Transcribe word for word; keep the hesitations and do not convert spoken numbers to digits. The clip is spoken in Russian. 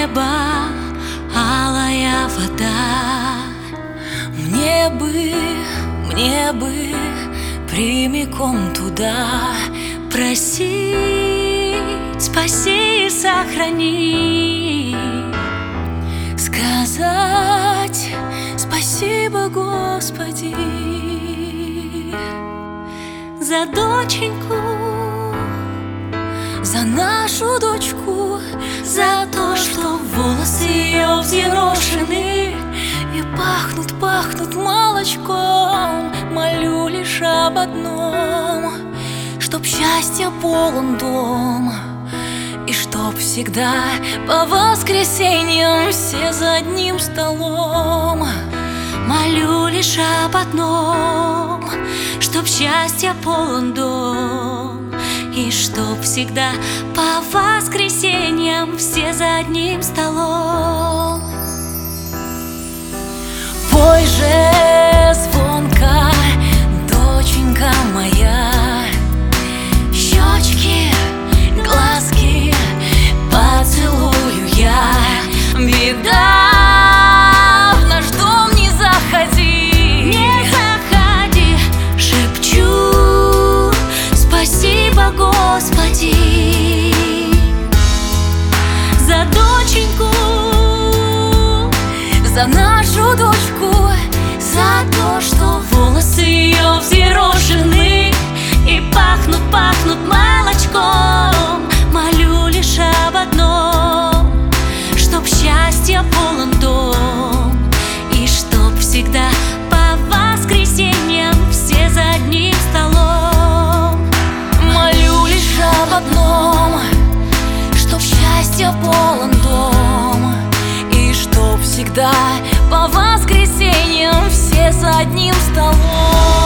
небо, алая вода. Мне бы, мне бы прямиком туда просить, спаси и сохрани, сказать спасибо, Господи, за доченьку, за нашу дочку, за то, что волосы ее взъерошены и пахнут, пахнут молочком. Молю лишь об одном, чтоб счастья полон дом, и чтоб всегда по воскресеньям все за одним столом. Молю лишь об одном, чтоб счастья полон дом, и чтоб всегда по воскресеньям все за одним столом. Пой же звонко, доченька моя, щечки, глазки поцелую я. Беда в наш дом не заходи, не заходи. Шепчу спасибо, Господи, за доченьку, за нашу дочку, за то, что волосы ее взъерошены и пахнут, пахнут молочком. Молю лишь об одном, чтоб счастье полон дом, и чтоб всегда по воскресеньям все за одним столом. Молю лишь об одном, чтоб счастье полон дом, и чтоб всегда по воскресеньям все за одним столом.